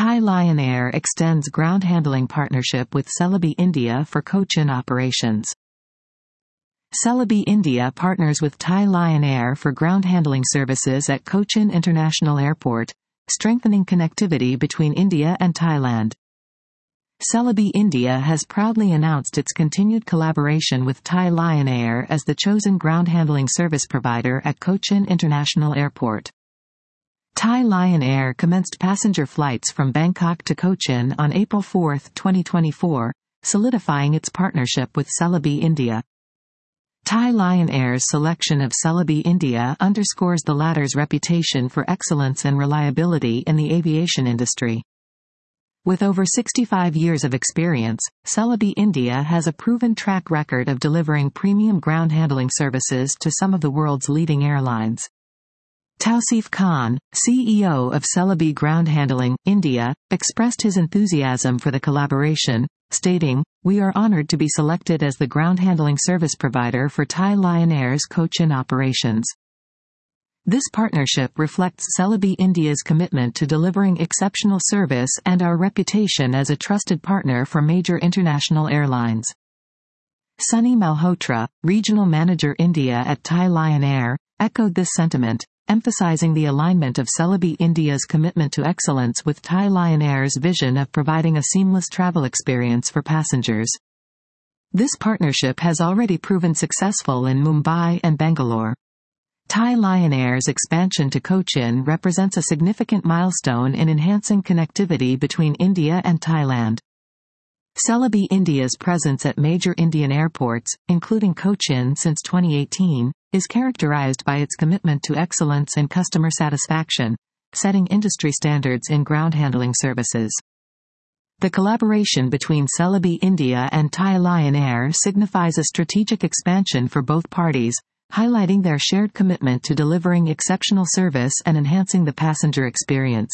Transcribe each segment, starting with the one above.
Thai Lion Air extends ground handling partnership with Celebi India for Cochin operations. Celebi India partners with Thai Lion Air for ground handling services at Cochin International Airport, strengthening connectivity between India and Thailand. Celebi India has proudly announced its continued collaboration with Thai Lion Air as the chosen ground handling service provider at Cochin International Airport. Thai Lion Air commenced passenger flights from Bangkok to Cochin on April 4, 2024, solidifying its partnership with Celebi India. Thai Lion Air's selection of Celebi India underscores the latter's reputation for excellence and reliability in the aviation industry. With over 65 years of experience, Celebi India has a proven track record of delivering premium ground handling services to some of the world's leading airlines. Tausif Khan, CEO of Celebi Ground Handling, India, expressed his enthusiasm for the collaboration, stating, "We are honored to be selected as the ground handling service provider for Thai Lion Air's Cochin operations." This partnership reflects Celebi India's commitment to delivering exceptional service and our reputation as a trusted partner for major international airlines. Sunny Malhotra, Regional Manager India at Thai Lion Air, echoed this sentiment, emphasizing the alignment of Celebi India's commitment to excellence with Thai Lion Air's vision of providing a seamless travel experience for passengers. This partnership has already proven successful in Mumbai and Bangalore. Thai Lion Air's expansion to Cochin represents a significant milestone in enhancing connectivity between India and Thailand. Celebi India's presence at major Indian airports, including Cochin since 2018, is characterized by its commitment to excellence and customer satisfaction, setting industry standards in ground handling services. The collaboration between Celebi India and Thai Lion Air signifies a strategic expansion for both parties, highlighting their shared commitment to delivering exceptional service and enhancing the passenger experience.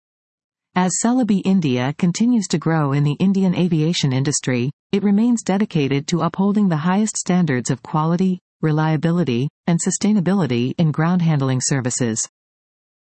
As Celebi India continues to grow in the Indian aviation industry, it remains dedicated to upholding the highest standards of quality, reliability, and sustainability in ground handling services.